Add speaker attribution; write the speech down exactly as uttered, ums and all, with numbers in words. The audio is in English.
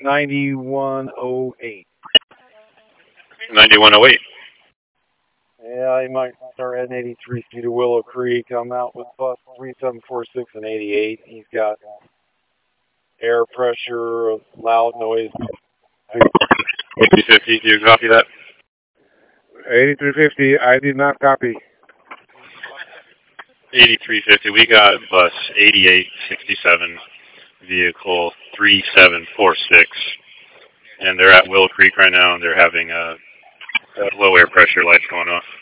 Speaker 1: ninety-one oh eight.
Speaker 2: ninety-one oh eight.
Speaker 1: Yeah, he might start heading eighty-three C to Willow Creek. I'm out with bus three seven four six and eighty-eight. He's got air pressure, loud noise.
Speaker 2: eighty-three fifty, do you copy that?
Speaker 1: eighty-three fifty, I did not copy.
Speaker 2: eighty-three fifty, we got bus eighty-eight sixty-seven, vehicle three seven four six, and they're at Willow Creek right now, and they're having a, a low air pressure lights going off.